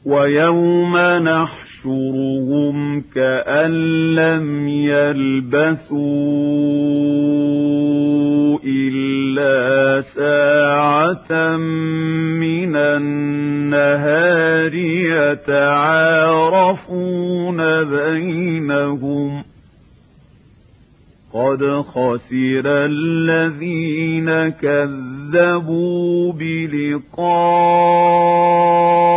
ويوم نحشرهم كأن لم يلبثوا إلا ساعة من النهار يتعارفون بينهم قد خسر الذين كذبوا بلقاء